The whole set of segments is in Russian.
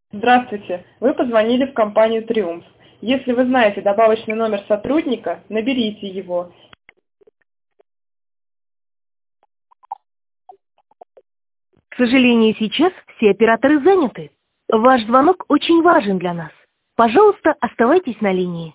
Здравствуйте, вы позвонили в компанию «Триумф». Если вы знаете добавочный номер сотрудника, наберите его. К сожалению, сейчас все операторы заняты. Ваш звонок очень важен для нас. Пожалуйста, оставайтесь на линии.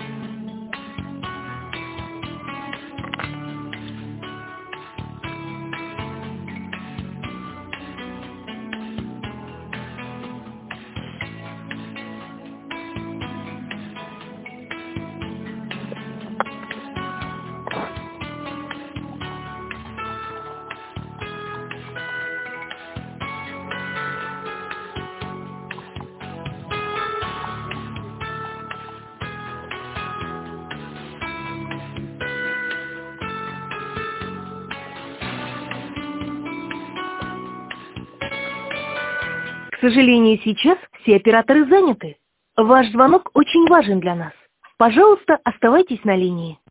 К сожалению, сейчас все операторы заняты. Ваш звонок очень важен для нас. Пожалуйста, оставайтесь на линии.